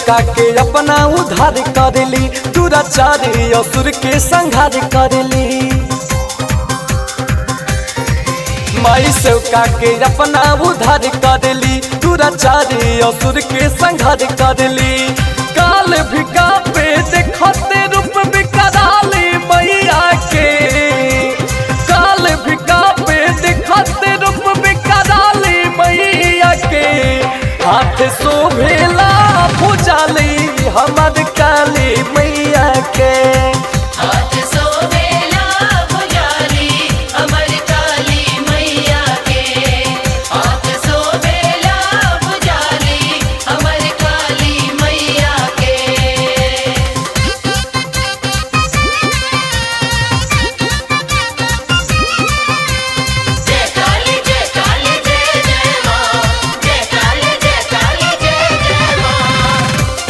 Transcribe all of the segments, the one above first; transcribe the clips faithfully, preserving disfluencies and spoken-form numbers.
सेवका के अपना उद्धार करेली, दुराचारी असुर के संहार करेली। माई सेवका के अपना उद्धार करेली, दुराचारी असुर के संहार करेली। काल भी कापे देखते रूप बिकराली मैया के, काल भी कापे देखते रूप बिकराली मैया के। हाथ शोभेला भुजाली हमर काली मैया के, हाथ शोभेला भुजाली हमर काली मैया के, हाथ शोभेला भुजाली हमर काली मैया के। जय काली जय काली जय जय माँ, जय काली जय काली जय जय माँ।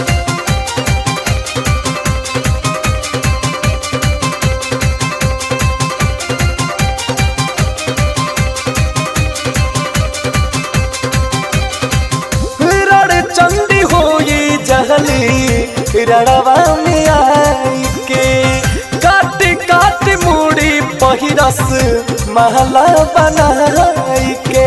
रण चंडी होई जहली रणवा में आई के। काट काट मुड़ी पहिरस महला बनाई के।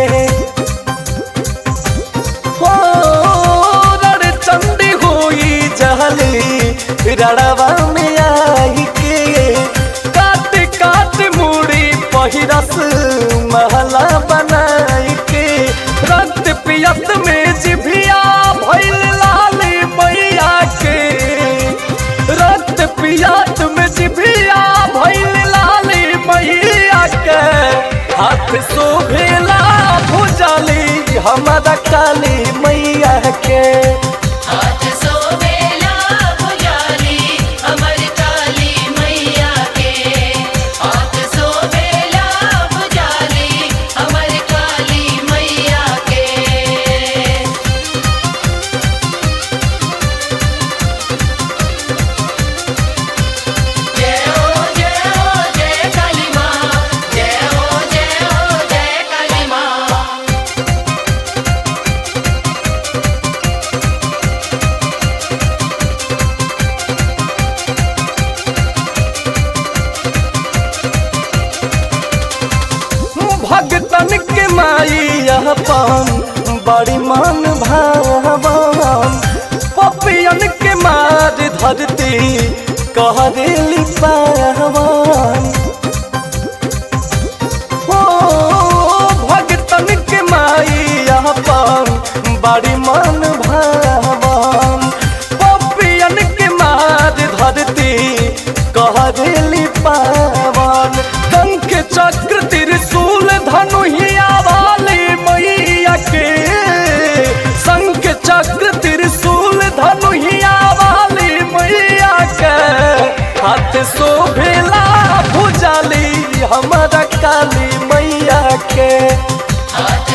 हो रण चंडी होई जहली रणवा में आई के। काट काट मुड़ी पहिरस महला बनाई के। रक्त पियत में जिभिया भइल लाल मैया के, रक्त पियत में जिभिया भइल लाल मैया के। हाथ शोभेला भुजाली हमारा काली मैया के, हाथ शोभेला भुजाली हमर काली मैया के, हाथ शोभेला भुजाली हमर काली मैया के। जय हो जय हो जय काली माँ, जय हो जय हो जय काली माँ। भगतन के माई अपन बड़ी मन भावन। पपियन के मार धरती कह देली पावन। ओ भगतन के माई अपन बड़ी मन भावन। पपियन के मार धरती कह देली पावन। कंक चक्र त्रिशूल धनुहिया वाली मैया के, शंख चक्र त्रिशूल धनुहिया वाली मैया के। हाथ शोभेला भुजाली हमारा काली मैया के, हाथ